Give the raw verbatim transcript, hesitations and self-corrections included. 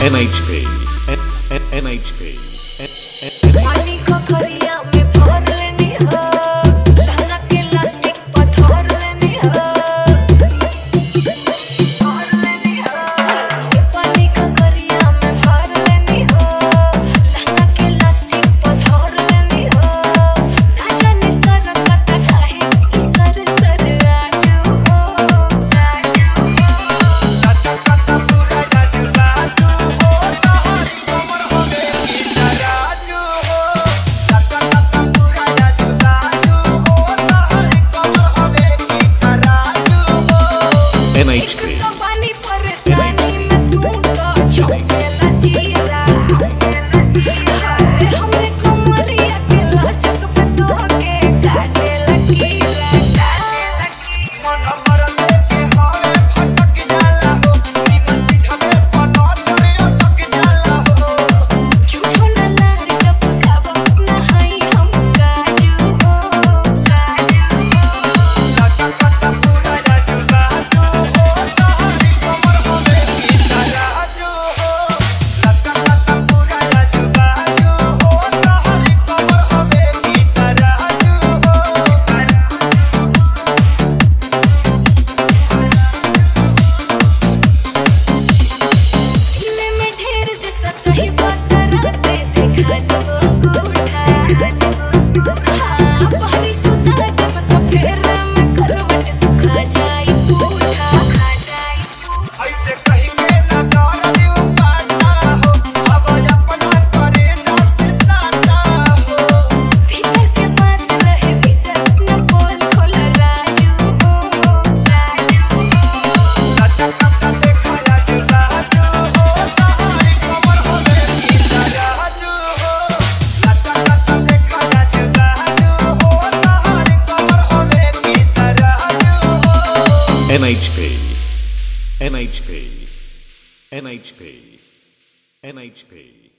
N H P N H P पानी को करिया में भर लेनी हो, लहंगा के लास्टिक पर धर लेनी हो, पानी को करिया में भर लेनी हो, लहंगा के लास्टिक पर धर लेनी हो, ना जाने सरकत काहे ई सर सर आजू हो, चाचा कता पूरा जाजू बाजू हो तोहरी कमर होवे की तराजू हो। चाचा कता पूरा जाजू बाजू हो तोहरी कमर होवे की तराजू हो। N H P तो पानी परेशानी में तू तो चौकेला जीरा, हाय हमरे कमरिया के लचक पे तो के काटे लकीरा, मन मरले के हवे फटक जाला हो, निमन चीज हवे पनो चढ़े अटक जाला हो। झूठो न लारी टपकावा ना हई हम काजू हो, चाचा कता पूरा जाजू बाजू हो तोहरी कमर होवे की तराजू हो। चाचा कता पूरा जाजू बाजू हो तोहरी कमर होवे की तराजू हो। इने में ढेर जैसा कहीं बात राते देखा जब अंगूठा, हाँ पहरी सुता जब तो फेर में करवट तू खा जाई पूठा, ऐसे कहीं के ना डर दियो पाता हो, अब अपना करे जैसे साटा हो। भीतर के बात रहे भीतर न बोल खोल राजू हो, चाचा कता देखा जाजू बाजू हो तोहरी कमर होवे की तराजू हो। चाचा कता देखा जाजू बाजू हो तोहरी कमर होवे की तराजू हो। N H P N H P N H P N H P